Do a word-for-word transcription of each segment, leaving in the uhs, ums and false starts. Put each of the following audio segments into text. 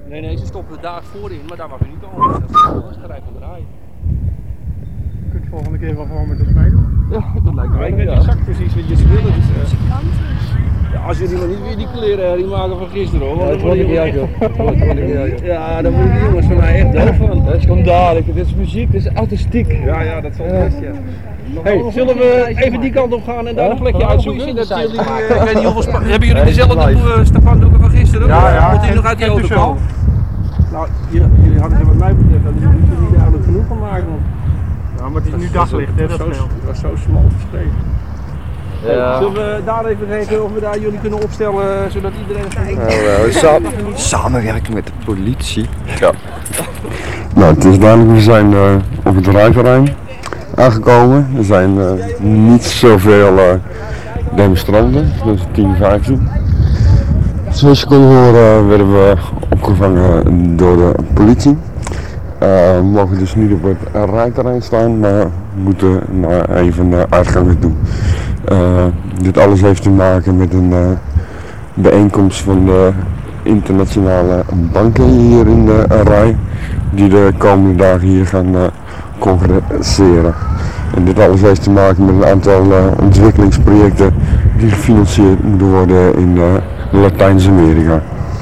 Nee, nee, ze stoppen de dag voorin, maar daar mag je niet komen. Dat is gewoon een rijdt van de rij. Je kunt volgende keer wel gewoon met ons meedoen. Ja, dat lijkt me. Ja, ik weet ja. exact precies wat jullie willen. Dus, uh, ja, als jullie maar niet weer die kleren die maken van gisteren hoor. Ja, dat vond ik juist joh. Dat vond ik juist. Ja, daar worden die jongens van mij echt doof van. Dat is schandalig, dit is muziek, dit is artistiek. Ja, ja, dat valt best, ja. Hey, zullen we even die kant op gaan en daar een plekje uitzoeken? Dat jullie, uh, ik weet niet hoeveel spa- hebben jullie dezelfde uh, spandoeken van gisteren? Ja, ja. Moet die nog uit die auto komen? Nou, jullie, jullie hadden er wat mij betreft dat jullie er niet duidelijk genoeg van maken. Ja, maar het is nu daglicht, hè, dat zo, scheelt. dat is zo smal verstreken. Ja. Zullen we daar even kijken of we daar jullie kunnen opstellen zodat iedereen het Nou, uh, sa samenwerken met de politie. Ja. Nou, het is duidelijk, we zijn uh, op het rijterrein aangekomen. Er zijn uh, niet zoveel uh, demonstranten, dus tien, vijftien. Zoals je kon horen werden we opgevangen door de politie. Uh, we mogen dus niet op het rijterrein staan, maar moeten naar een van de uitgangen toe. Uh, dit alles heeft te maken met een uh, bijeenkomst van de internationale banken hier in de uh, rij, die de komende dagen hier gaan uh, congresseren. En dit alles heeft te maken met een aantal uh, ontwikkelingsprojecten die gefinancierd moeten worden in uh, Latijns-Amerika.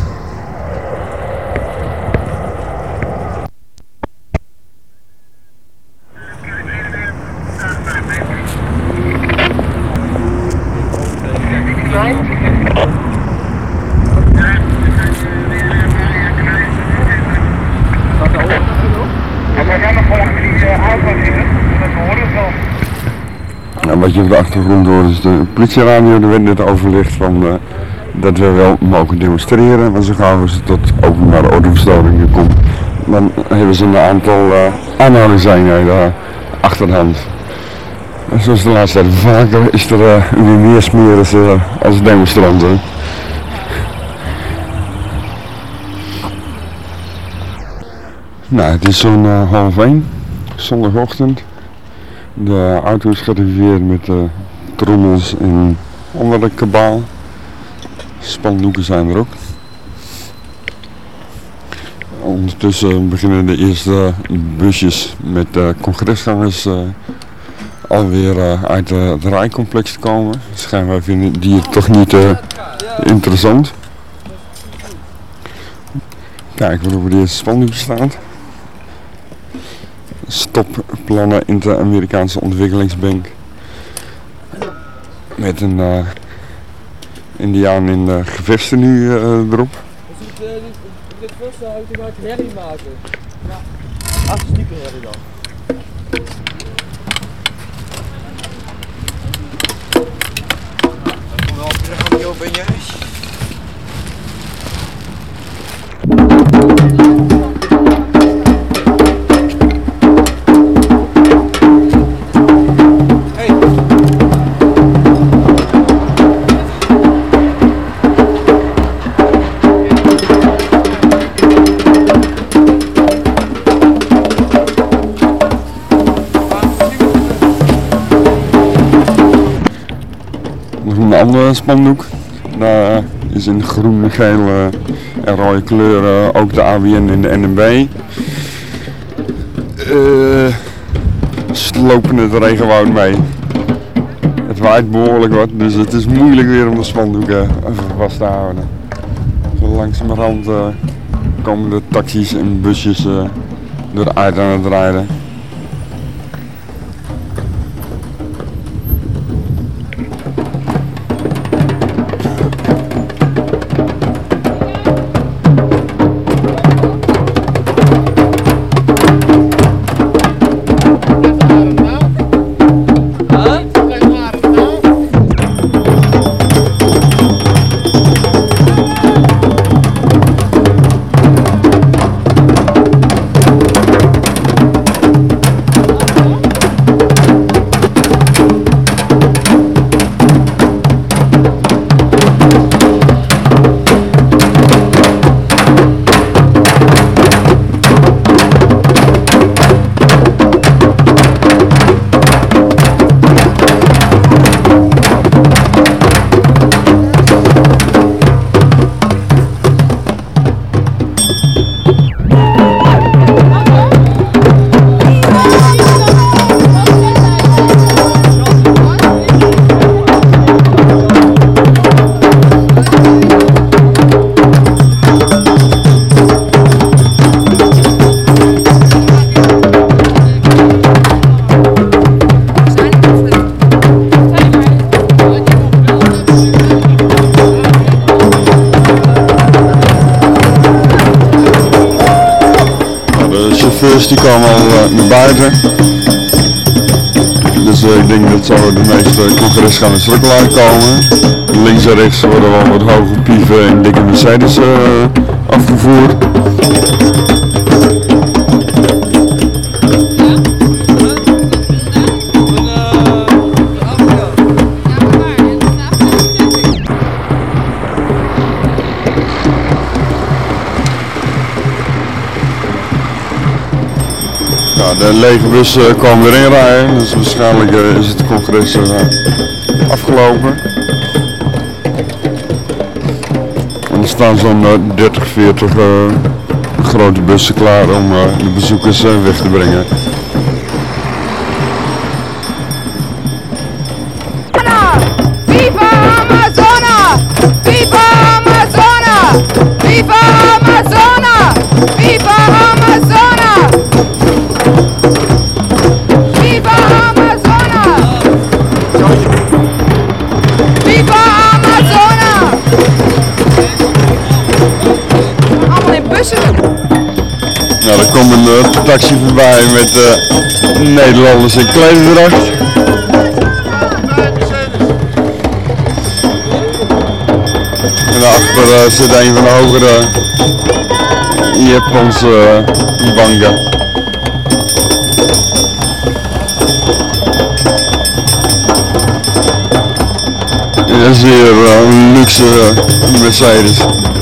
Nou, wat je op de achtergrond hoort is de politieradio, er werd net overlegd van uh, dat we wel mogen demonstreren, maar zo gauw als het tot openbare ordeverstoringen komt, dan hebben ze een aantal uh, aanhoudingseenheden achter de hand. En zoals de laatste tijd vaker is er uh, weer meer smeres uh, als demonstranten. Nou, het is zo'n uh, half één, zondagochtend. De auto is gereserveerd met uh, trommels en andere kabaal. Spandoeken zijn er ook. Ondertussen beginnen de eerste busjes met uh, congresgangers uh, alweer uh, uit uh, het rijcomplex te komen. Schijnbaar vinden die het toch niet uh, interessant. Kijken waarop de eerste spandoeken staat. Stopplannen in de Amerikaanse ontwikkelingsbank. Met een uh, indiaan in uh, gevesten nu uh, erop. Dus dit, uh, dit, dit voorstel heb ik uit herrie maken. Ja. Artistieke herrie dan. Wel terug aan jou ben je eens. Nog een andere spandoek. Daar is in groen, gele en rode kleuren ook de A B N en de N M B. Uh, slopen het regenwoud mee. Het waait behoorlijk wat, dus het is moeilijk weer om de spandoeken even vast te houden. Zo langzamerhand uh, komen de taxis en busjes uh, door de uit aan het rijden. bus die kwam al uh, naar buiten. Dus uh, ik denk dat zo de meeste congres gaan naar Strukkelaar komen. Links en rechts worden wel wat hoge pieven en dikke Mercedes uh, afgevoerd. De lege bus uh, kwam weer inrijden, dus waarschijnlijk uh, is het congres uh, afgelopen. En er staan zo'n uh, dertig, veertig uh, grote bussen klaar om uh, de bezoekers uh, weg te brengen. Viva Amazona! Viva Amazona! Viva Amazona! Viva Amazona! Viva Amazona! Viva Amazona! Allemaal in bussen. Nou, er komt een uh, taxi voorbij met uh, Nederlanders in klederdracht. En daarachter uh, zit een van de hogere Japanse uh, banken. Een zeer uh, luxe uh, Mercedes.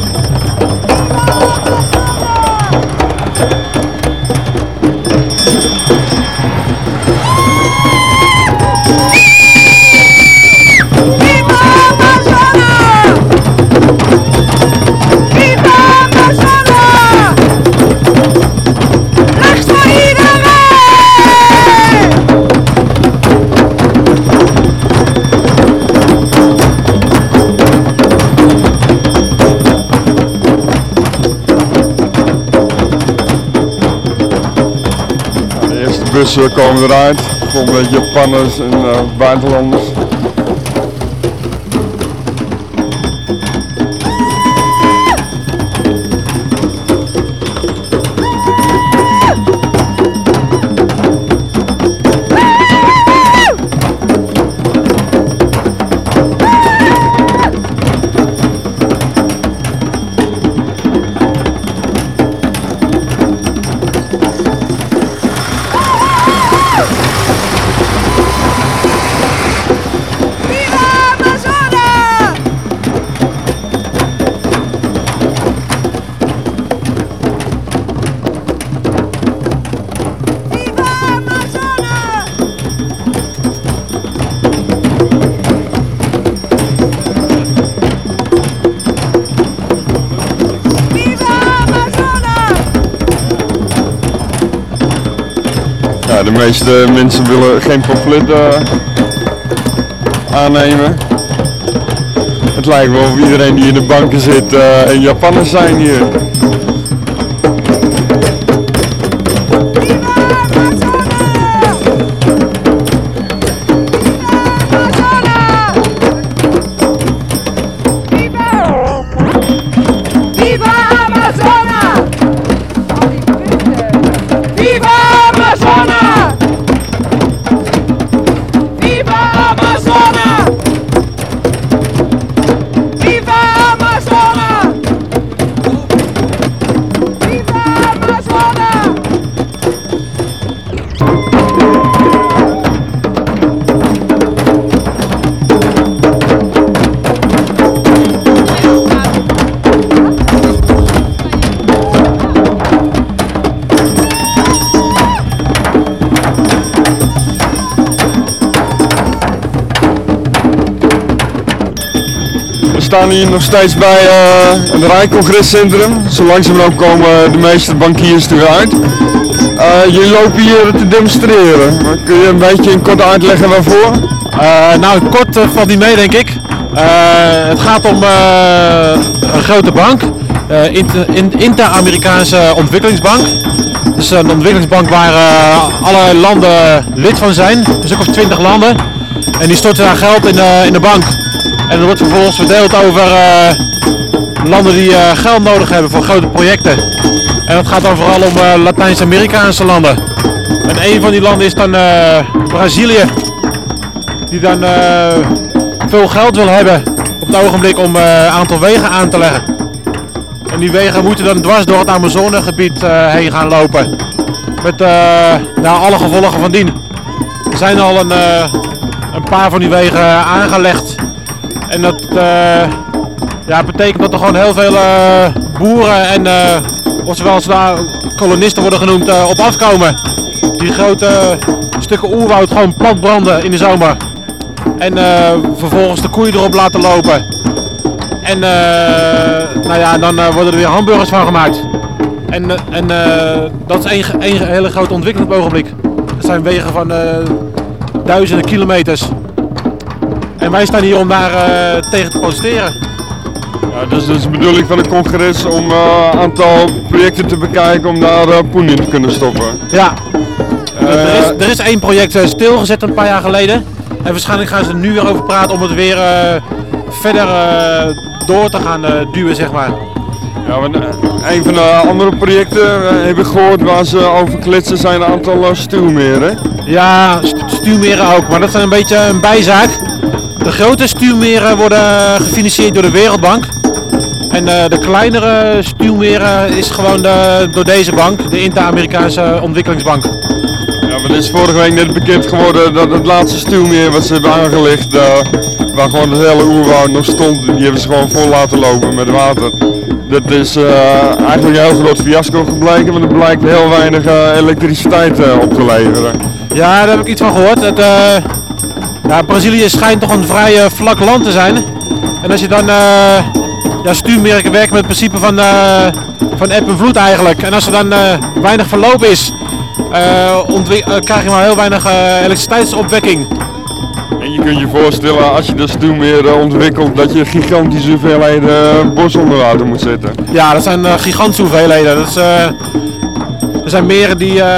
De bussen komen eruit, vol met Japanners en uh, buitenlanders. Ja, de meeste mensen willen geen pamflet uh, aannemen. Het lijkt wel of iedereen die in de banken zit uh, een Japanner zijn hier. We staan hier nog steeds bij uh, het Rijcongrescentrum. Zo langzamerhand komen de meeste bankiers eruit. Uh, jullie lopen hier te demonstreren. Maar kun je een beetje in kort uitleggen waarvoor? Uh, nou, kort uh, valt niet mee, denk ik. Uh, het gaat om uh, een grote bank, uh, Inter, Inter-Amerikaanse Ontwikkelingsbank. Het is een ontwikkelingsbank waar uh, alle landen lid van zijn, dus ook of twintig landen. En die storten daar geld in de, in de bank. En dat wordt vervolgens verdeeld over uh, landen die uh, geld nodig hebben voor grote projecten. En dat gaat dan vooral om uh, Latijns-Amerikaanse landen. En een van die landen is dan uh, Brazilië, die dan uh, veel geld wil hebben op het ogenblik om een uh, aantal wegen aan te leggen. En die wegen moeten dan dwars door het Amazonegebied uh, heen gaan lopen. Met uh, nou, alle gevolgen van dien. Er zijn al een, uh, een paar van die wegen aangelegd. En dat uh, ja, betekent dat er gewoon heel veel uh, boeren en, uh, of zoals daar kolonisten worden genoemd, uh, op afkomen. Die grote uh, stukken oerwoud gewoon plat branden in de zomer. En uh, vervolgens de koeien erop laten lopen. En uh, nou ja, dan uh, worden er weer hamburgers van gemaakt. En, uh, en uh, dat is één, één hele grote ontwikkeling op het ogenblik. Dat zijn wegen van uh, duizenden kilometers. En wij staan hier om daar uh, tegen te protesteren. Ja, dus het is de bedoeling van het congres om een uh, aantal projecten te bekijken om daar uh, poen in te kunnen stoppen. Ja, uh, er, is, er is één project uh, stilgezet een paar jaar geleden. En waarschijnlijk gaan ze er nu weer over praten om het weer uh, verder uh, door te gaan uh, duwen, zeg maar. Ja, want een van de andere projecten uh, heb ik gehoord waar ze over kletsen zijn een aantal uh, stuwmeren. Ja, st stuwmeren ook, maar dat is een beetje een bijzaak. De grote stuwmeren worden gefinancierd door de Wereldbank. En uh, de kleinere stuwmeren is gewoon de, door deze bank, de Inter-Amerikaanse Ontwikkelingsbank. Ja, maar het is vorige week net bekend geworden dat het laatste stuwmeer wat ze hebben aangelegd, uh, waar gewoon het hele oerwoud nog stond, die hebben ze gewoon vol laten lopen met water. Dat is uh, eigenlijk een heel groot fiasco gebleken, want er blijkt heel weinig uh, elektriciteit uh, op te leveren. Ja, daar heb ik iets van gehoord. Het, uh, ja, Brazilië schijnt toch een vrij uh, vlak land te zijn. En als je dan uh, ja, stuwmerken werken met het principe van, uh, van eb en vloed eigenlijk. En als er dan uh, weinig verloop is, uh, uh, krijg je maar heel weinig uh, elektriciteitsopwekking. En je kunt je voorstellen als je de stuwmeer uh, ontwikkelt dat je gigantische hoeveelheden uh, bos onder water moet zetten. Ja, dat zijn uh, gigantische hoeveelheden. Dat is, uh, er zijn meren die uh,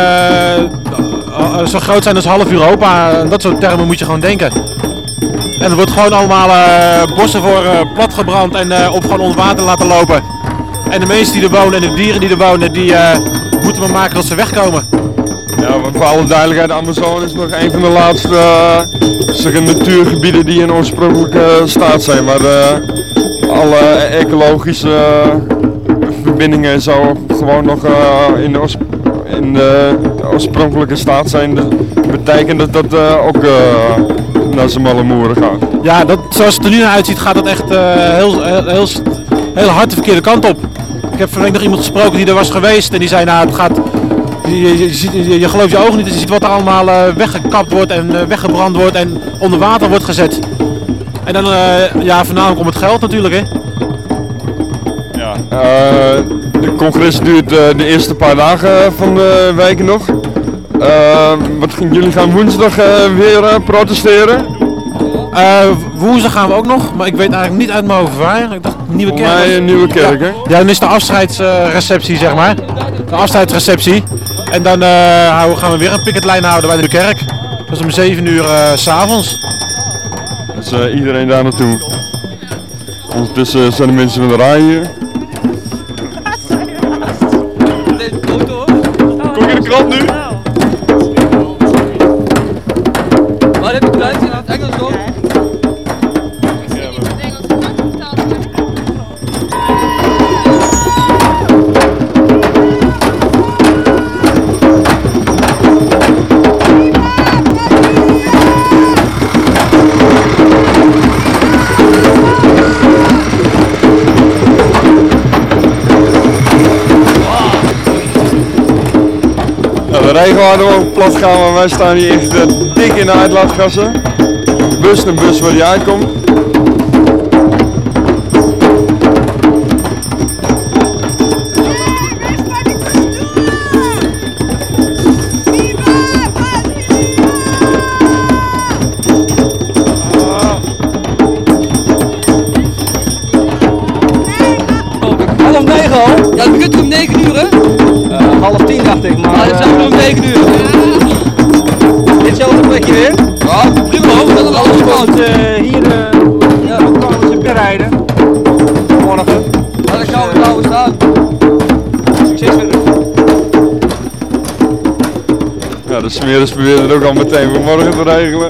uh, zo groot zijn als half Europa. En dat soort termen moet je gewoon denken. En er wordt gewoon allemaal uh, bossen voor uh, platgebrand en uh, op gewoon onder water laten lopen. En de mensen die er wonen en de dieren die er wonen, die uh, moeten maar maken dat ze wegkomen. Ja, maar voor alle duidelijkheid, de Amazone is nog een van de laatste uh, zeg, natuurgebieden die in oorspronkelijke staat zijn. Maar uh, alle ecologische uh, verbindingen en zo gewoon nog uh, in, de in de oorspronkelijke staat zijn. Dat betekent dat dat uh, ook uh, naar zijn malle moeren gaat. Ja, dat, zoals het er nu naar uitziet gaat dat echt uh, heel, heel, heel, heel hard de verkeerde kant op. Ik heb vandaag nog iemand gesproken die er was geweest en die zei nou het gaat... Je, je, je, je, je gelooft je ogen niet, je ziet wat er allemaal uh, weggekapt wordt en uh, weggebrand wordt en onder water wordt gezet. En dan uh, ja, voornamelijk om het geld natuurlijk, hè. Ja. Uh, de congres duurt uh, de eerste paar dagen van de week nog. Uh, wat, jullie gaan woensdag uh, weer uh, protesteren? Uh, woensdag gaan we ook nog, maar ik weet eigenlijk niet uit mijn hoofd waar. Ik dacht Nieuwe Kerk. Voor mij een Nieuwe Kerk, hè? Ja, ja, dan is de afscheidsreceptie, zeg maar. De afscheidsreceptie. En dan uh, gaan we weer een picketlijn houden bij de kerk. Dat is om zeven uur uh, 's avonds. Dus uh, iedereen daar naartoe. Ondertussen zijn de mensen van de rij hier. Kom je de krant nu? Waar heb je het Duits en het Engels nog? De regen hadden we ook plat gaan, maar wij staan hier echt uh, dik in de uitlaatgassen. Bus en bus waar die uitkomt. Half negen al? Ja, het begint om negen uur, hè? Uh, half tien dacht ik, maar... Ah, het is om negen uur. Ditzelfde plekje weer? Ja, prima hoor, dat is alles Want goed. uh, hier uh, ja, ook komen ze bereiden. Morgen. de smeris probeerde het ook al meteen voor morgen te regelen.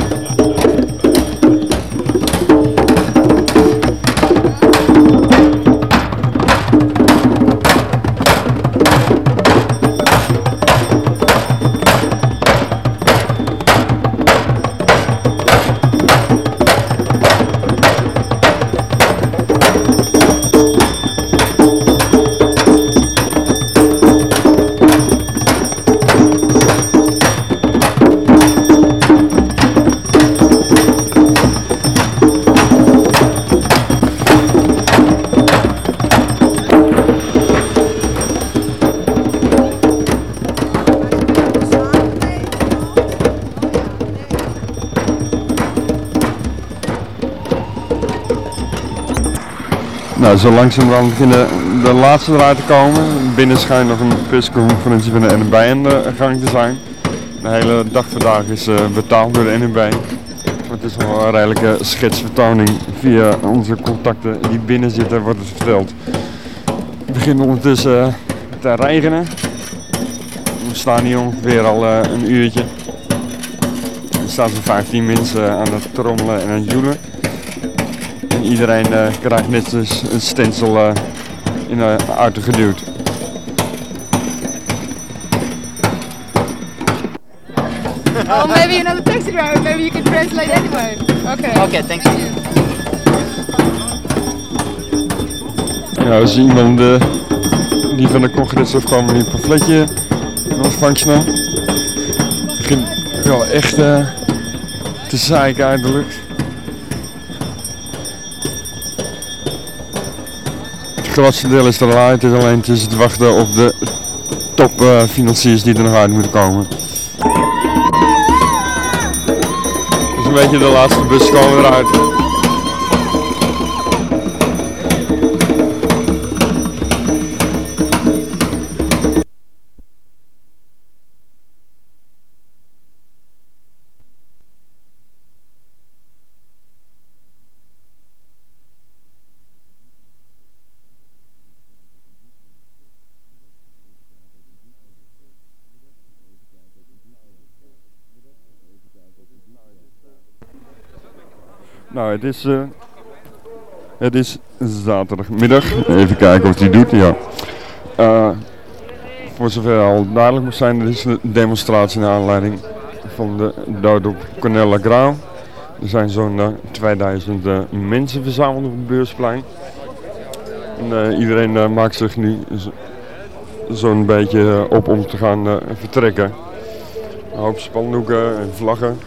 Nou, zo langzamerhand beginnen de laatste eruit te komen. Binnen schijnt nog een persconferentie van de N N B aan de gang te zijn. De hele dag vandaag is uh, betaald door de N N B. Het is nog wel een redelijke schetsvertoning. Via onze contacten die binnen zitten wordt het verteld. Het begint ondertussen uh, te regenen. We staan hier ongeveer al uh, een uurtje. Er staan zo'n vijftien mensen aan het trommelen en aan het joelen. En iedereen uh, krijgt net dus een stencil uh, in de auto geduwd. Oh, maybe another taxi driver. Maybe you can translate anyway. Okay. Okay, thank you. Ja, dat is iemand uh, die van de congres heeft kwam met een pamfletje in ontvangst nam. Begint wel echt uh, te zeiken uit de lucht. Het grootste deel is er al uit, het is alleen tussen te wachten op de topfinanciers uh, die er nog uit moeten komen. Dus een beetje de laatste bus komen eruit. Nou, het is, uh, het is zaterdagmiddag. Even kijken of hij doet. Ja. Uh, voor zover al duidelijk moet zijn, er is een demonstratie naar aanleiding van de dood op Cornel Lagrau. Er zijn zo'n uh, tweeduizend uh, mensen verzameld op het Beursplein. En, uh, iedereen uh, maakt zich nu zo'n beetje uh, op om te gaan uh, vertrekken. Een hoop spandoeken en vlaggen.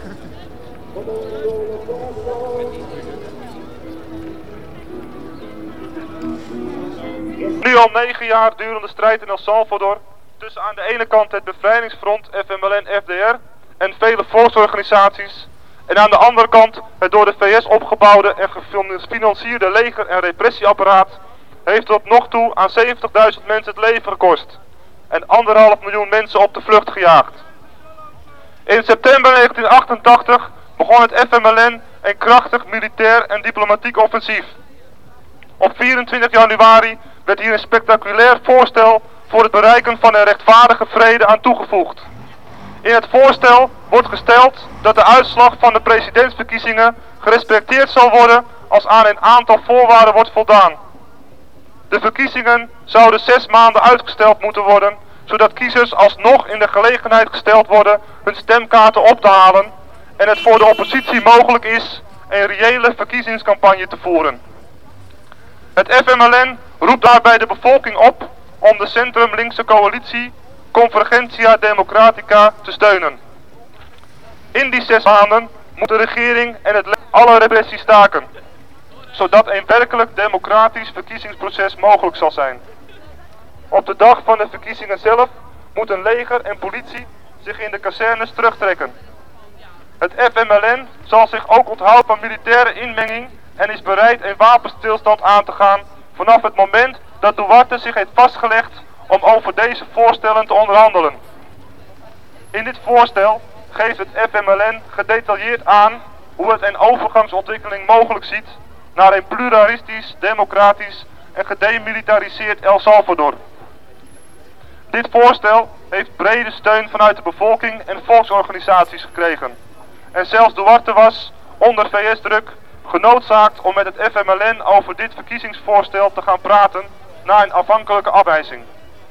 Nu al negen jaar durende strijd in El Salvador tussen aan de ene kant het bevrijdingsfront F M L N F D R en vele volksorganisaties en aan de andere kant het door de V S opgebouwde en gefinancierde leger- en repressieapparaat heeft tot nog toe aan zeventigduizend mensen het leven gekost en anderhalf miljoen mensen op de vlucht gejaagd. In september negentien achtentachtig begon het F M L N een krachtig militair en diplomatiek offensief. Op vierentwintig januari werd hier een spectaculair voorstel voor het bereiken van een rechtvaardige vrede aan toegevoegd. In het voorstel wordt gesteld dat de uitslag van de presidentsverkiezingen gerespecteerd zal worden als aan een aantal voorwaarden wordt voldaan. De verkiezingen zouden zes maanden uitgesteld moeten worden, zodat kiezers alsnog in de gelegenheid gesteld worden hun stemkaarten op te halen en het voor de oppositie mogelijk is een reële verkiezingscampagne te voeren. Het F M L N roept daarbij de bevolking op om de centrum-linkse coalitie Convergentia Democratica te steunen. In die zes maanden moet de regering en het leger alle repressie staken, zodat een werkelijk democratisch verkiezingsproces mogelijk zal zijn. Op de dag van de verkiezingen zelf moeten leger en politie zich in de kazernes terugtrekken. Het F M L N zal zich ook onthouden van militaire inmenging en is bereid een wapenstilstand aan te gaan vanaf het moment dat Duarte zich heeft vastgelegd om over deze voorstellen te onderhandelen. In dit voorstel geeft het F M L N gedetailleerd aan hoe het een overgangsontwikkeling mogelijk ziet naar een pluralistisch, democratisch en gedemilitariseerd El Salvador. Dit voorstel heeft brede steun vanuit de bevolking en volksorganisaties gekregen. En zelfs Duarte was, onder V S-druk, genoodzaakt om met het F M L N over dit verkiezingsvoorstel te gaan praten na een afhankelijke afwijzing.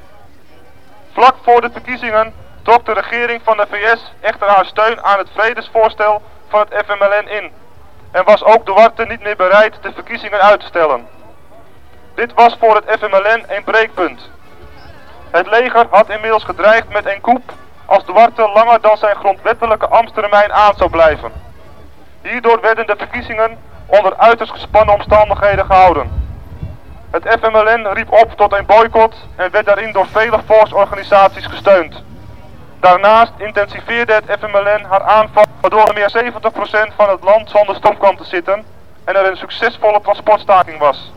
Vlak voor de verkiezingen trok de regering van de V S echter haar steun aan het vredesvoorstel van het F M L N in en was ook Duarte niet meer bereid de verkiezingen uit te stellen. Dit was voor het F M L N een breekpunt. Het leger had inmiddels gedreigd met een coup als Duarte langer dan zijn grondwettelijke ambtstermijn aan zou blijven. Hierdoor werden de verkiezingen onder uiterst gespannen omstandigheden gehouden. Het F M L N riep op tot een boycott en werd daarin door vele volksorganisaties gesteund. Daarnaast intensiveerde het F M L N haar aanval waardoor meer zeventig procent van het land zonder stroom kwam te zitten en er een succesvolle transportstaking was.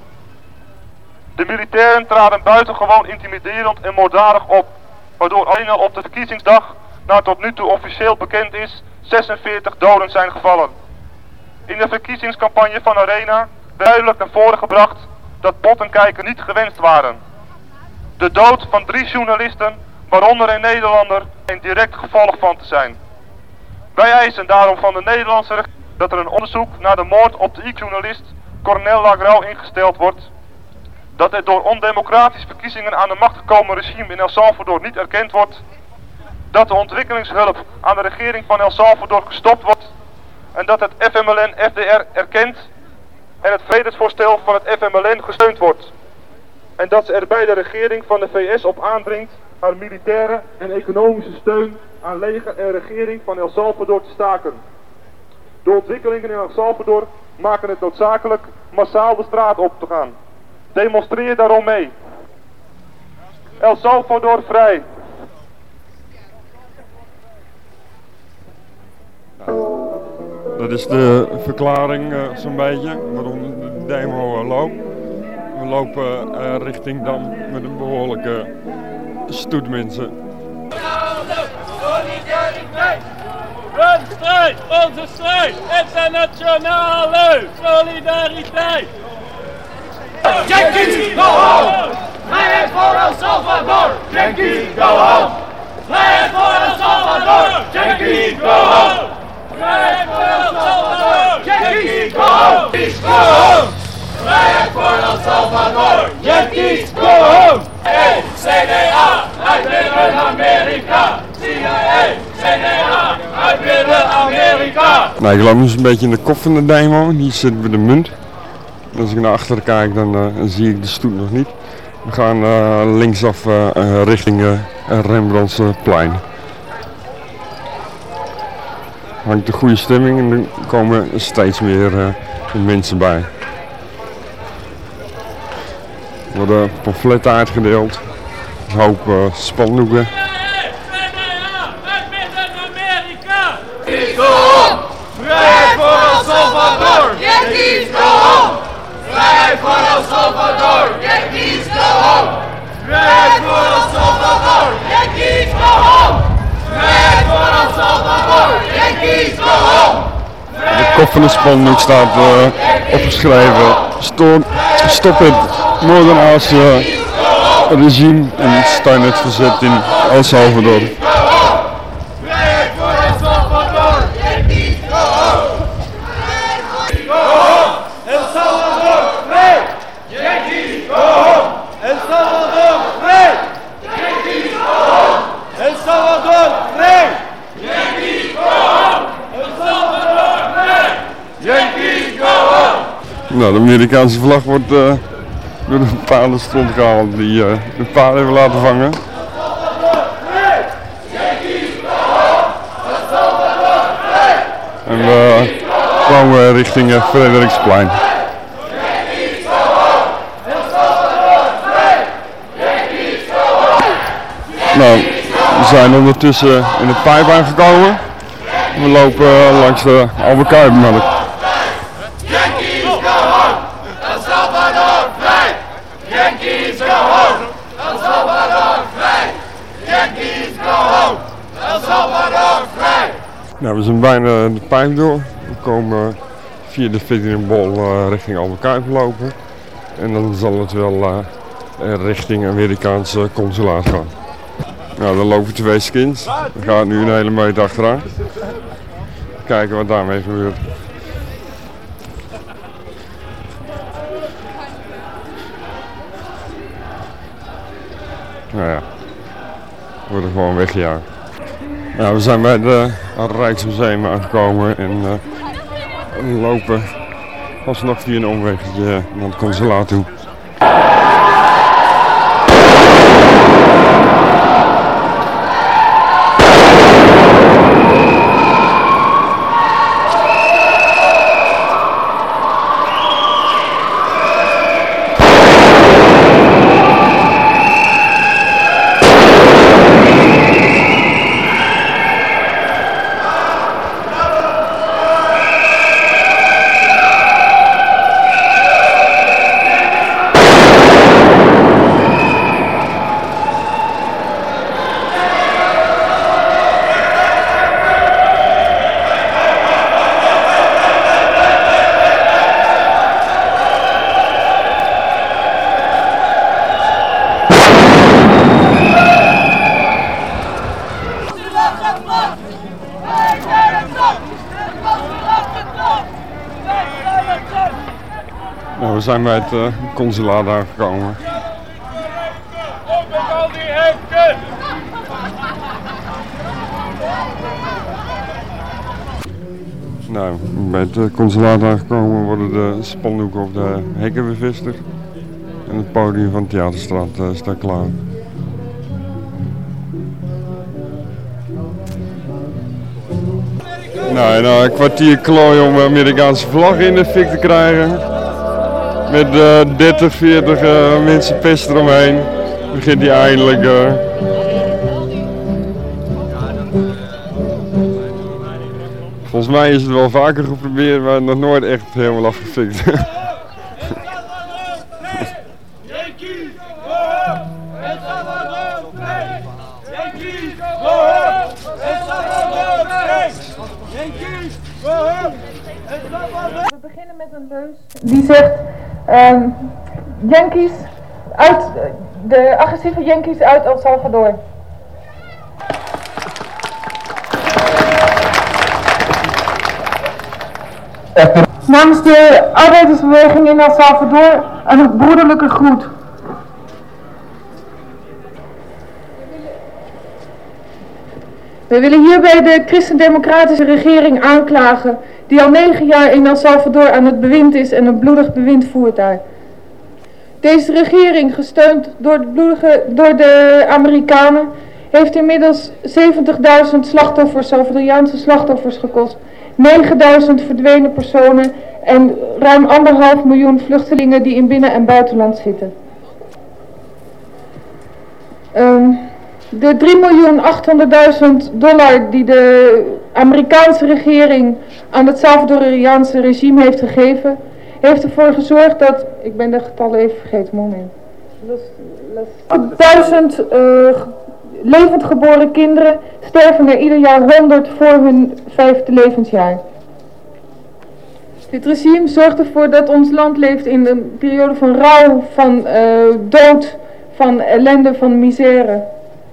De militairen traden buitengewoon intimiderend en moorddadig op, waardoor alleen al op de verkiezingsdag, naar tot nu toe officieel bekend is, zesenveertig doden zijn gevallen. In de verkiezingscampagne van Arena werd duidelijk naar voren gebracht dat pottenkijken niet gewenst waren. De dood van drie journalisten, waaronder een Nederlander, een direct gevolg van te zijn. Wij eisen daarom van de Nederlandse regering dat er een onderzoek naar de moord op de I C-journalist Cornel Lagrau ingesteld wordt. Dat het door ondemocratische verkiezingen aan de macht gekomen regime in El Salvador niet erkend wordt. Dat de ontwikkelingshulp aan de regering van El Salvador gestopt wordt. En dat het F M L N F D R erkent en het vredesvoorstel van het F M L N gesteund wordt. En dat ze er bij de regering van de V S op aandringt haar militaire en economische steun aan leger en regering van El Salvador te staken. De ontwikkelingen in El Salvador maken het noodzakelijk massaal de straat op te gaan. Demonstreer daarom mee. El Salvador vrij. Dat is de verklaring uh, zo'n beetje waarom de demo uh, loopt. We lopen uh, richting Dam met een behoorlijke stoet mensen. Een strijd, onze strijd, internationale solidariteit. Yankees, go home! Vrijheid voor El Salvador! Yankees, go home! Vrijheid voor El Salvador! Yankees, go home! Vrijheid voor El Salvador! Yankees, go home! Yankees, go home! Vrijheid voor El Salvador! Yankees, go home! Hey, C D A, uit Midden-Amerika! C I A, C D A, uit Midden-Amerika! Nou, ik loop nu een beetje in de kop van de demo. Hier zitten we de munt. Als ik naar achteren kijk, dan, uh, dan zie ik de stoet nog niet. We gaan uh, linksaf uh, uh, richting uh, Rembrandtsplein. Hangt een goede stemming en er komen steeds meer uh, mensen bij. Er worden pamfletten uitgedeeld, een hoop uh, spandoeken. Vrijheid voor El Salvador! Yankees, go home! Vrijheid voor El Salvador! Yankees, go home! Vrijheid voor El Salvador! Yankees, go home! Vrijheid voor El Salvador! Yankees, go home! De kop van de spandoek staat uh, opgeschreven: Stop, stop het Noordenaanse regime en steun het verzet in El Salvador. Vrijheid voor El Salvador! Yankees, go home! Go home! El Salvador vrij! Yankees, go home! El Salvador vrij! Yankees, go home! El Salvador vrij! Yankees, go home! El Salvador vrij! Yankees, go home! Nou, de Amerikaanse vlag wordt uh, door de bepaalde stront gehaald die uh, de paal hebben laten vangen. En we komen richting uh, Frederiksplein. Nou, we zijn ondertussen in het pijp aangekomen. We lopen uh, langs de Albert Kuip naar de Yankees, go home! El Salvador vrij! Yankees, go home! El Salvador vrij! Yankees, go home! El Salvador vrij! Nou, we zijn bijna de pijp door. We komen via de Fittingbol uh, richting Albert Kuip lopen. En dan zal het wel uh, richting Amerikaanse consulaat gaan. Nou, dan lopen twee skins. Dan gaat nu een hele meter achteraan. Kijken wat daarmee gebeurt. Nou ja, we worden gewoon weggejaagd. Nou, we zijn bij het Rijksmuseum aangekomen en uh, we lopen alsnog via een omwegje naar het consulaat toe. Nou, we zijn bij het uh, consulaat aangekomen. Op met al die hekken! Nou, bij het uh, consulaat aangekomen worden de spandoeken op de hekken bevestigd. En het podium van de Theaterstraat uh, staat klaar. Nou, nou, een kwartier klooien om de Amerikaanse vlag in de fik te krijgen. Met uh, dertig, veertig uh, mensen pest eromheen. Begint hij eindelijk. Uh... Volgens mij is het wel vaker geprobeerd, maar nog nooit echt helemaal afgefikt. We beginnen met een leus die zegt um, Yankees uit, de agressieve Yankees uit El Salvador. Namens de arbeidersbeweging in El Salvador een broederlijke groet. We willen hierbij de christendemocratische regering aanklagen die al negen jaar in El Salvador aan het bewind is en een bloedig bewind voert daar. Deze regering, gesteund door de, bloedige, door de Amerikanen, heeft inmiddels zeventigduizend slachtoffers, Salvadoriaanse slachtoffers gekost, negenduizend verdwenen personen en ruim anderhalf miljoen vluchtelingen die in binnen- en buitenland zitten. Um, De drie miljoen achthonderdduizend dollar die de Amerikaanse regering aan het Salvadoriaanse regime heeft gegeven, heeft ervoor gezorgd dat, ik ben de getallen even vergeten, moment. Duizend uh, levend geboren kinderen sterven er ieder jaar honderd voor hun vijfde levensjaar. Dit regime zorgt ervoor dat ons land leeft in een periode van rouw, van uh, dood, van ellende, van misère.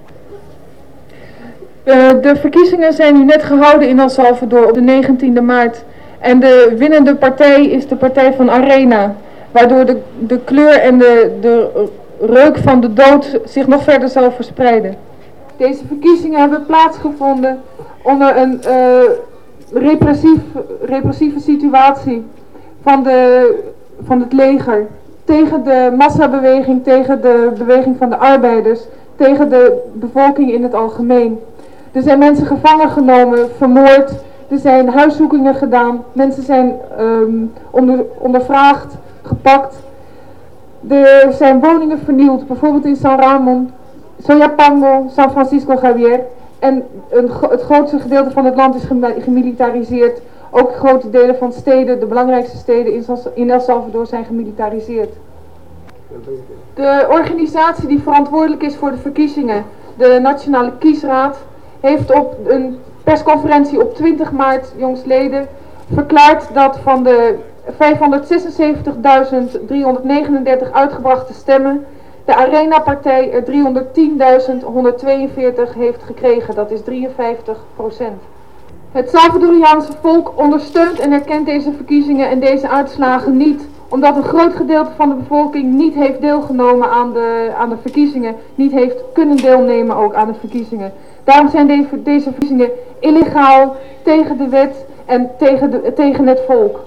Uh, de verkiezingen zijn nu net gehouden in El Salvador op de negentiende maart. En de winnende partij is de partij van Arena. Waardoor de, de kleur en de, de reuk van de dood zich nog verder zal verspreiden. Deze verkiezingen hebben plaatsgevonden onder een uh, repressief, repressieve situatie van, de, van het leger. Tegen de massabeweging, tegen de beweging van de arbeiders, tegen de bevolking in het algemeen. Er zijn mensen gevangen genomen, vermoord, er zijn huiszoekingen gedaan, mensen zijn um, onder, ondervraagd, gepakt. Er zijn woningen vernield, bijvoorbeeld in San Ramon, Soyapango, San Francisco Javier. En een, het grootste gedeelte van het land is gemilitariseerd. Ook grote delen van steden, de belangrijkste steden in, in El Salvador zijn gemilitariseerd. De organisatie die verantwoordelijk is voor de verkiezingen, de Nationale Kiesraad, heeft op een persconferentie op twintig maart jongstleden verklaard dat van de vijfhonderdzesenzeventigduizend driehonderdnegenendertig uitgebrachte stemmen de Arena-partij er driehonderdtienduizend honderdtweeënveertig heeft gekregen, dat is drieënvijftig procent. Het Salvadoriaanse volk ondersteunt en erkent deze verkiezingen en deze uitslagen niet, omdat een groot gedeelte van de bevolking niet heeft deelgenomen aan de, aan de verkiezingen, niet heeft kunnen deelnemen ook aan de verkiezingen. Daarom zijn deze, deze verkiezingen illegaal, tegen de wet en tegen, de, tegen het volk.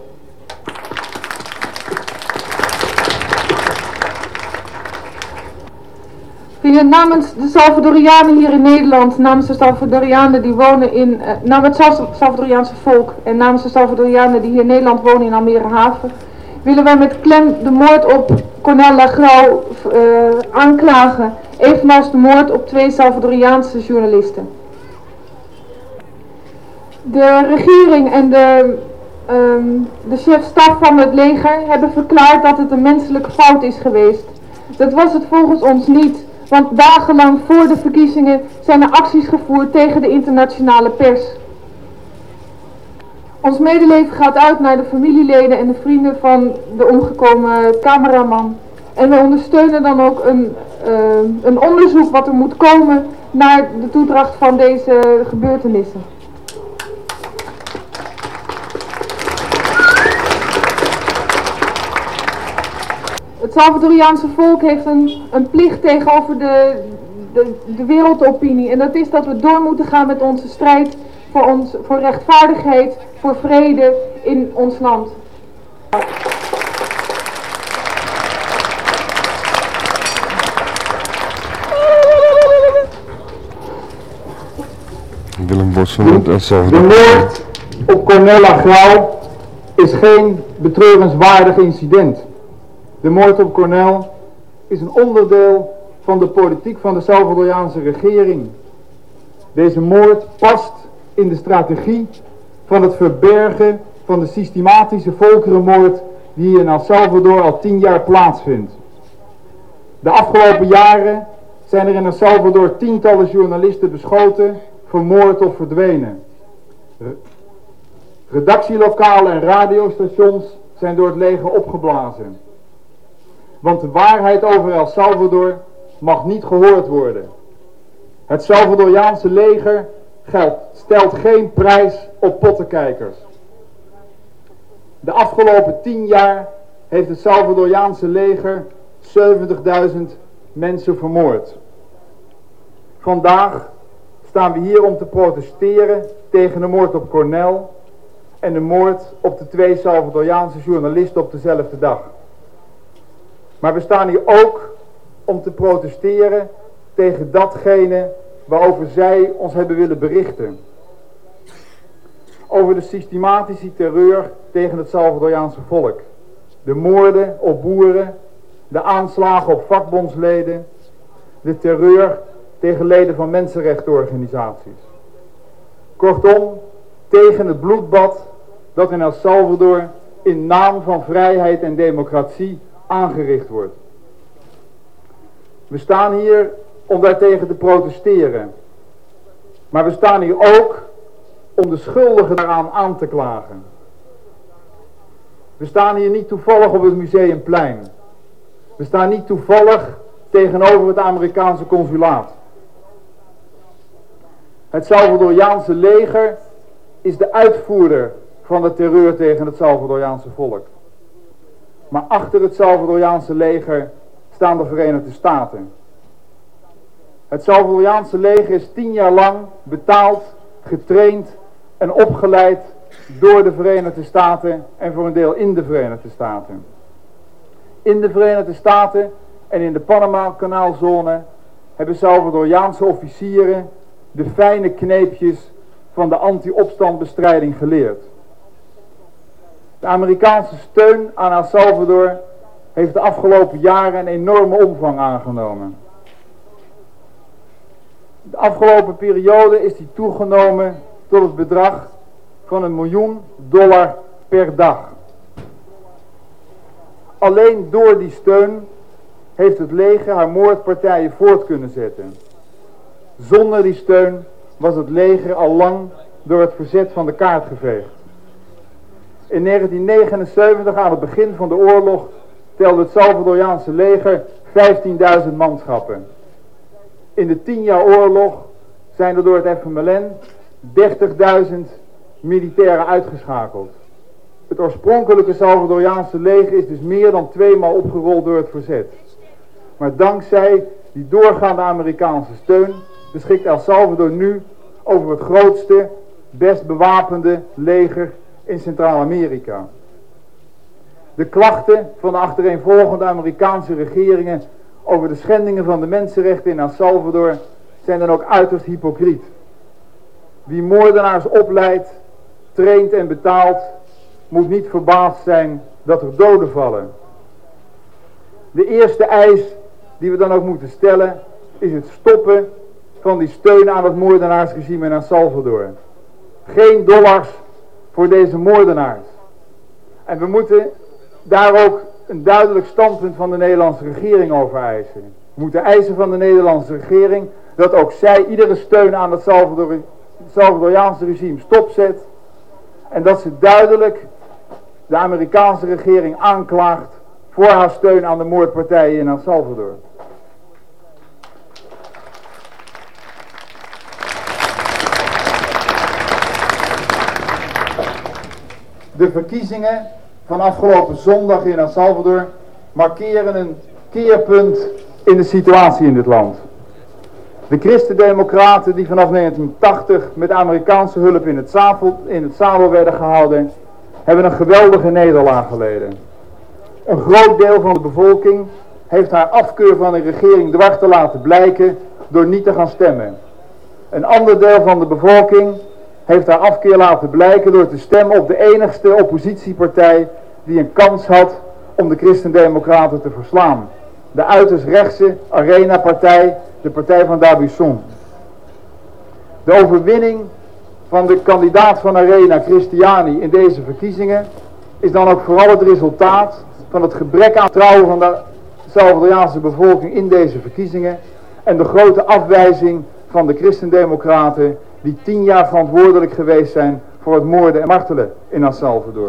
Hier, namens de Salvadorianen hier in Nederland, namens de Salvadorianen die wonen in, uh, namens het Salvadoriaanse volk en namens de Salvadorianen die hier in Nederland wonen in Almere Haven, willen wij met klem de moord op Cornel Lagrau uh, aanklagen, evenals de moord op twee Salvadoriaanse journalisten. De regering en de, um, de chef-staf van het leger hebben verklaard dat het een menselijke fout is geweest. Dat was het volgens ons niet. Want dagenlang voor de verkiezingen zijn er acties gevoerd tegen de internationale pers. Ons medeleven gaat uit naar de familieleden en de vrienden van de omgekomen cameraman. En we ondersteunen dan ook een, uh, een onderzoek wat er moet komen naar de toedracht van deze gebeurtenissen. Het Salvadoriaanse volk heeft een, een plicht tegenover de, de, de wereldopinie. En dat is dat we door moeten gaan met onze strijd voor, ons, voor rechtvaardigheid, voor vrede in ons land. Willem Bossen uit El Salvador. De moord op Cornel Lagrau is geen betreurenswaardig incident. De moord op Cornel is een onderdeel van de politiek van de Salvadoriaanse regering. Deze moord past in de strategie van het verbergen van de systematische volkerenmoord die in El Salvador al tien jaar plaatsvindt. De afgelopen jaren zijn er in El Salvador tientallen journalisten beschoten, vermoord of verdwenen. Redactielokalen en radiostations zijn door het leger opgeblazen. Want de waarheid over El Salvador mag niet gehoord worden. Het Salvadoriaanse leger geldt, stelt geen prijs op pottenkijkers. De afgelopen tien jaar heeft het Salvadoriaanse leger zeventigduizend mensen vermoord. Vandaag staan we hier om te protesteren tegen de moord op Cornel en de moord op de twee Salvadoriaanse journalisten op dezelfde dag. Maar we staan hier ook om te protesteren tegen datgene waarover zij ons hebben willen berichten. Over de systematische terreur tegen het Salvadoriaanse volk. De moorden op boeren, de aanslagen op vakbondsleden, de terreur tegen leden van mensenrechtenorganisaties. Kortom, tegen het bloedbad dat in El Salvador in naam van vrijheid en democratie aangericht wordt. We staan hier om daartegen te protesteren. Maar we staan hier ook om de schuldigen daaraan aan te klagen. We staan hier niet toevallig op het Museumplein. We staan niet toevallig tegenover het Amerikaanse consulaat. Het Salvadoriaanse leger is de uitvoerder van de terreur tegen het Salvadoriaanse volk. Maar achter het Salvadoriaanse leger staan de Verenigde Staten. Het Salvadoriaanse leger is tien jaar lang betaald, getraind en opgeleid door de Verenigde Staten en voor een deel in de Verenigde Staten. In de Verenigde Staten en in de Panama-kanaalzone hebben Salvadoriaanse officieren de fijne kneepjes van de anti-opstandbestrijding geleerd. De Amerikaanse steun aan El Salvador heeft de afgelopen jaren een enorme omvang aangenomen. De afgelopen periode is die toegenomen tot het bedrag van een miljoen dollar per dag. Alleen door die steun heeft het leger haar moordpartijen voort kunnen zetten. Zonder die steun was het leger al lang door het verzet van de kaart geveegd. In negentien negenenzeventig, aan het begin van de oorlog, telde het Salvadoriaanse leger vijftienduizend manschappen. In de tien jaar oorlog zijn er door het F M L N dertigduizend militairen uitgeschakeld. Het oorspronkelijke Salvadoriaanse leger is dus meer dan tweemaal opgerold door het verzet. Maar dankzij die doorgaande Amerikaanse steun beschikt El Salvador nu over het grootste, best bewapende leger in Centraal-Amerika. De klachten van de achtereenvolgende Amerikaanse regeringen over de schendingen van de mensenrechten in El Salvador zijn dan ook uiterst hypocriet. Wie moordenaars opleidt, traint en betaalt, moet niet verbaasd zijn dat er doden vallen. De eerste eis die we dan ook moeten stellen is het stoppen van die steun aan het moordenaarsregime in El Salvador. Geen dollars voor deze moordenaars. En we moeten daar ook een duidelijk standpunt van de Nederlandse regering over eisen. We moeten eisen van de Nederlandse regering dat ook zij iedere steun aan het Salvador, Salvadoriaanse regime stopzet. En dat ze duidelijk de Amerikaanse regering aanklaagt voor haar steun aan de moordpartijen in El Salvador. De verkiezingen van afgelopen zondag in El Salvador markeren een keerpunt in de situatie in dit land. De Christen-Democraten die vanaf negentien tachtig met Amerikaanse hulp in het, zadel, in het zadel werden gehouden, hebben een geweldige nederlaag geleden. Een groot deel van de bevolking heeft haar afkeur van de regering dwars te laten blijken door niet te gaan stemmen. Een ander deel van de bevolking heeft haar afkeer laten blijken door te stemmen op de enigste oppositiepartij die een kans had om de Christen-Democraten te verslaan. De uiterst rechtse Arena-partij, de partij van D'Abuisson. De overwinning van de kandidaat van Arena, Cristiani, in deze verkiezingen is dan ook vooral het resultaat van het gebrek aan vertrouwen van de Salvadoriaanse bevolking in deze verkiezingen en de grote afwijzing van de Christen-Democraten die tien jaar verantwoordelijk geweest zijn voor het moorden en martelen in El Salvador.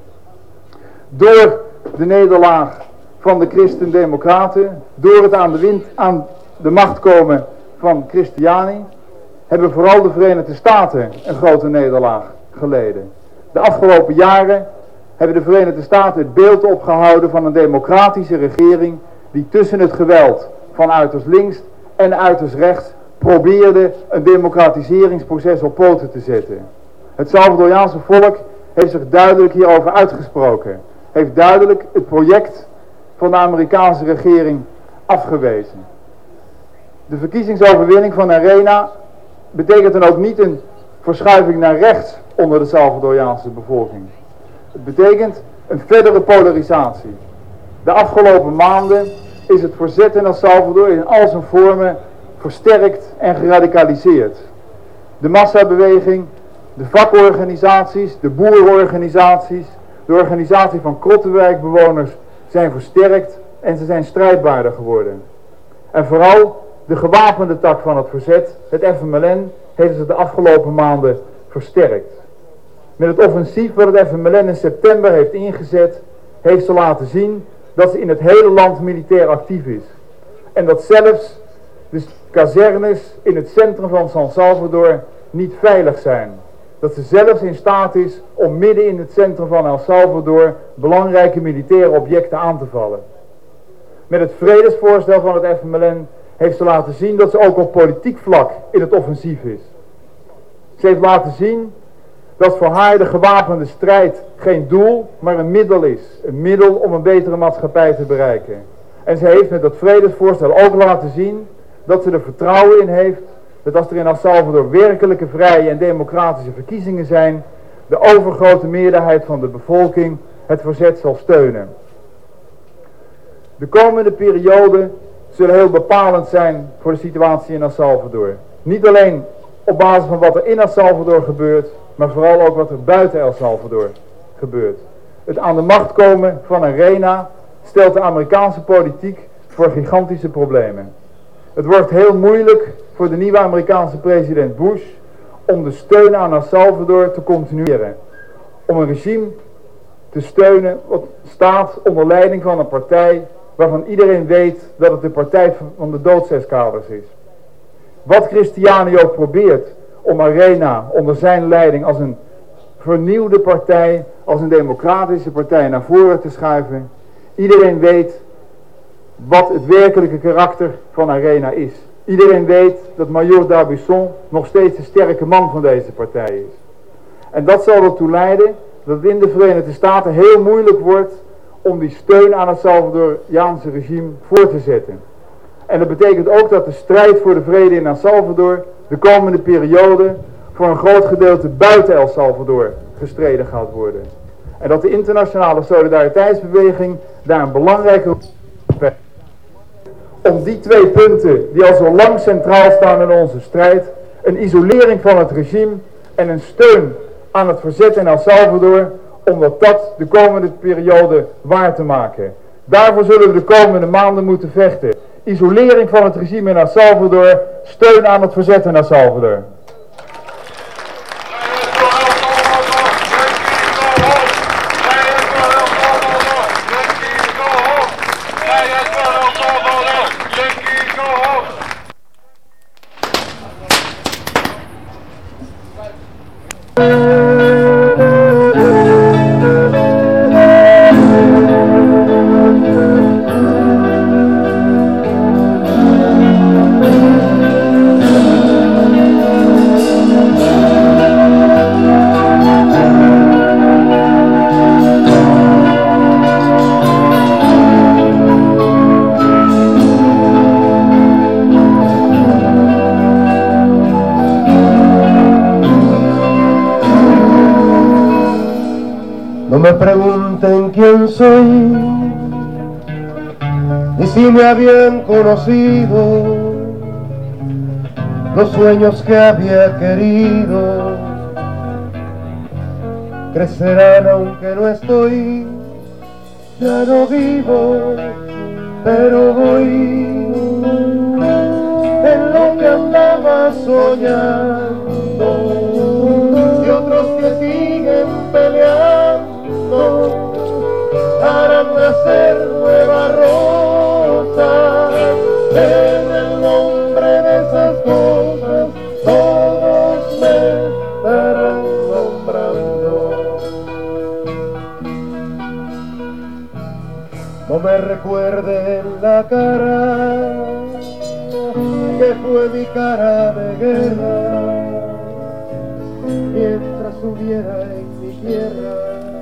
Door de nederlaag van de Christen-Democraten, door het aan de, wind, aan de macht komen van Cristiani, hebben vooral de Verenigde Staten een grote nederlaag geleden. De afgelopen jaren hebben de Verenigde Staten het beeld opgehouden van een democratische regering die tussen het geweld van uiterst links en uiterst rechts probeerde een democratiseringsproces op poten te zetten. Het Salvadoriaanse volk heeft zich duidelijk hierover uitgesproken. Heeft duidelijk het project van de Amerikaanse regering afgewezen. De verkiezingsoverwinning van Arena betekent dan ook niet een verschuiving naar rechts onder de Salvadoriaanse bevolking. Het betekent een verdere polarisatie. De afgelopen maanden is het verzet in El Salvador in al zijn vormen versterkt en geradicaliseerd. De massabeweging, de vakorganisaties, de boerenorganisaties, de organisatie van Krottenwijkbewoners zijn versterkt en ze zijn strijdbaarder geworden. En vooral de gewapende tak van het verzet, het F M L N, heeft zich de afgelopen maanden versterkt. Met het offensief wat het F M L N in september heeft ingezet, heeft ze laten zien dat ze in het hele land militair actief is. En dat zelfs de kazernes in het centrum van San Salvador niet veilig zijn. Dat ze zelfs in staat is om midden in het centrum van El Salvador belangrijke militaire objecten aan te vallen. Met het vredesvoorstel van het F M L N heeft ze laten zien dat ze ook op politiek vlak in het offensief is. Ze heeft laten zien dat voor haar de gewapende strijd geen doel, maar een middel is. Een middel om een betere maatschappij te bereiken. En ze heeft met dat vredesvoorstel ook laten zien dat ze er vertrouwen in heeft dat als er in El Salvador werkelijke vrije en democratische verkiezingen zijn, de overgrote meerderheid van de bevolking het verzet zal steunen. De komende periode zullen heel bepalend zijn voor de situatie in El Salvador. Niet alleen op basis van wat er in El Salvador gebeurt, maar vooral ook wat er buiten El Salvador gebeurt. Het aan de macht komen van Arena stelt de Amerikaanse politiek voor gigantische problemen. Het wordt heel moeilijk voor de nieuwe Amerikaanse president Bush om de steun aan El Salvador te continueren. Om een regime te steunen wat staat onder leiding van een partij waarvan iedereen weet dat het de partij van de doodseskaders is. Wat Cristiani ook probeert om Arena onder zijn leiding als een vernieuwde partij, als een democratische partij naar voren te schuiven, iedereen weet wat het werkelijke karakter van Arena is. Iedereen weet dat Major D'Abuisson nog steeds de sterke man van deze partij is. En dat zal ertoe leiden dat het in de Verenigde Staten heel moeilijk wordt om die steun aan het Salvadoriaanse regime voor te zetten. En dat betekent ook dat de strijd voor de vrede in El Salvador de komende periode voor een groot gedeelte buiten El Salvador gestreden gaat worden. En dat de internationale solidariteitsbeweging daar een belangrijke rol speelt. Om die twee punten, die al zo lang centraal staan in onze strijd, een isolering van het regime en een steun aan het verzet in El Salvador, om dat, dat de komende periode waar te maken. Daarvoor zullen we de komende maanden moeten vechten. Isolering van het regime in El Salvador, steun aan het verzet in El Salvador. No me pregunten quién soy, ni si me habían conocido, los sueños que había querido crecerán aunque no estoy, ya no vivo, pero voy en lo que andaba soñando, y otros que siguen peleando harán nacer nuevas rosas. En el nombre de esas cosas todos me estarán nombrando. No me recuerden la cara que fue mi cara de guerra mientras hubiera en mi tierra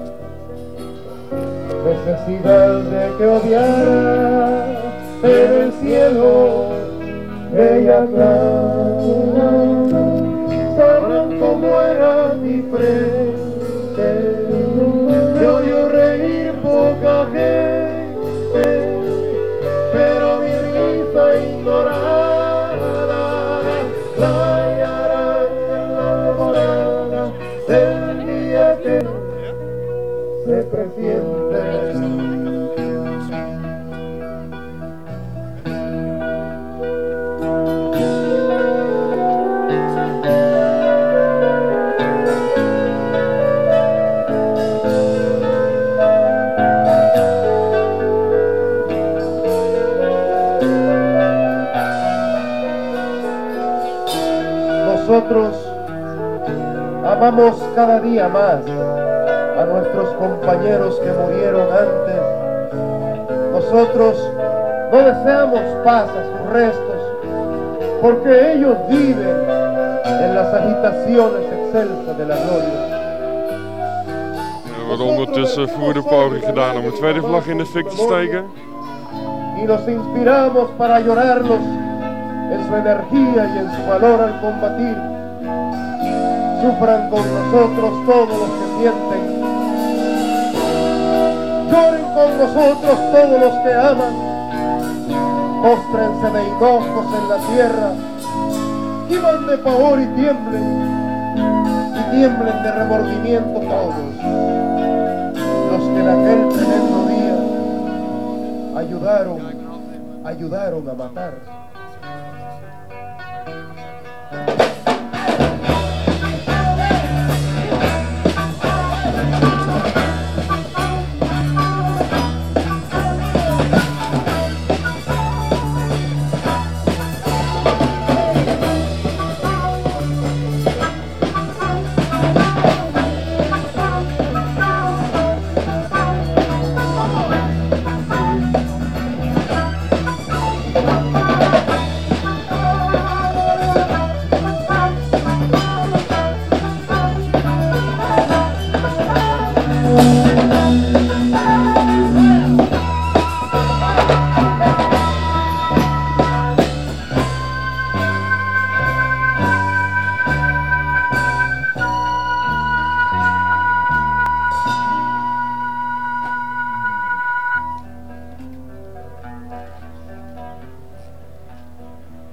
necesidad de que odiara en el cielo ella clara. Sabrán cómo era mi frente, me oyó reír poca gente, pero mi risa ignorada la hallarán en la morada del día que se presiente. Nosotros amamos cada día más a nuestros compañeros que murieron antes. Nosotros no deseamos paz a sus restos, porque ellos viven en las agitaciones excelsas de la gloria. Er wordt ondertussen voerde poging gedaan om een tweede vlag in de fik te steken. Y nos inspiramos para llorarlos en su energía y en su valor al combatir. Sufran con nosotros todos los que sienten. Lloren con nosotros todos los que aman. Póstrense de hinojos en la tierra. Giman de pavor y tiemblen. Y tiemblen de remordimiento todos los que en aquel tremendo día ayudaron, ayudaron a matar.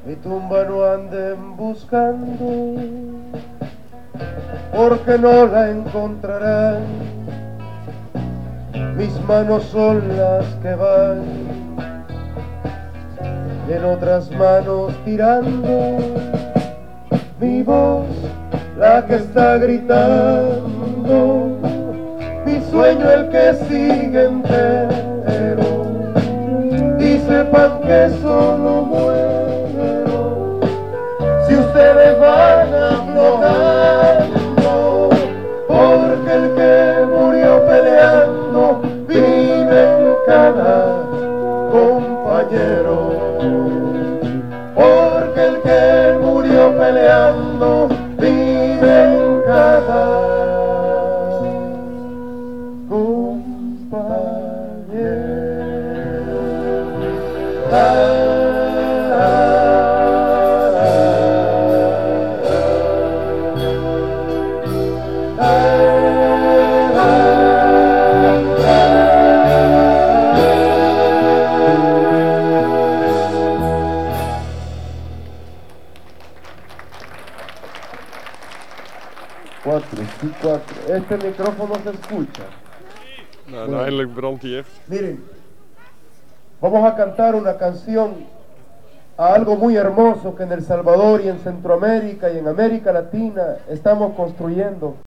mi tumba no anden buscando, porque no la encontrarán. Mis manos son las que van, y en otras manos tirando, mi voz la que está gritando, mi sueño el que sigue entero, y sepan que solo muero si ustedes van aflojando, porque el que murió peleando vive en cada compañero, porque el que murió peleando vive en cada cuatro, sí, cuatro. Este micrófono se escucha. Nou, uiteindelijk brandt hij echt. Miren, vamos a cantar una canción a algo muy hermoso que en El Salvador y en Centroamérica y en América Latina estamos construyendo.